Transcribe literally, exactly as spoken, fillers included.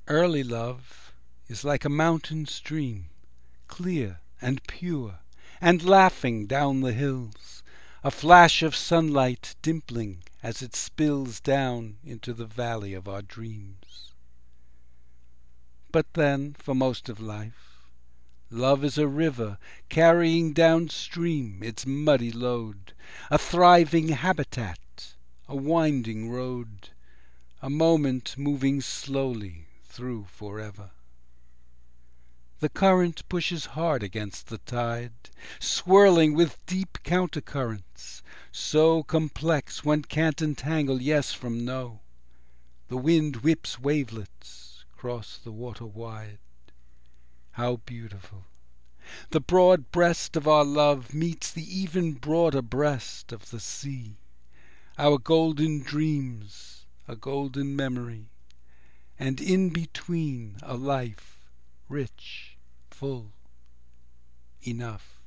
Early love is like a mountain stream, clear and pure, and laughing down the hills, a flash of sunlight dimpling as it spills down into the valley of our dreams. But then, for most of life, love is a river carrying downstream its muddy load, a thriving habitat, a winding road, a moment moving slowly through forever. The current pushes hard against the tide, swirling with deep countercurrents, so complex one can't entangle yes from no. The wind whips wavelets across the water wide. How beautiful! The broad breast of our love meets the even broader breast of the sea. Our golden dreams, a golden memory, and in between a life rich, full, enough.